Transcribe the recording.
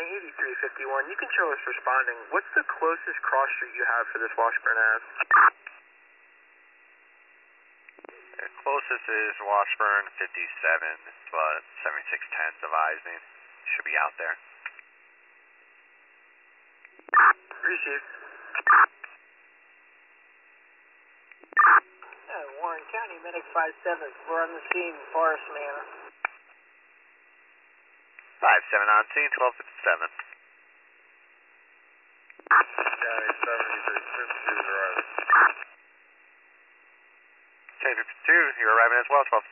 County 8351, you can show us responding. What's the closest cross street you have for this Washburn Ave? The closest is Washburn 57. It's about 7610 devising. Should be out there. Receive. Warren County, Medic 57. We're on the scene, Forest Manor. 57 on scene, 1257. County 73, 52 arriving. 1052, you're arriving as well, 1257.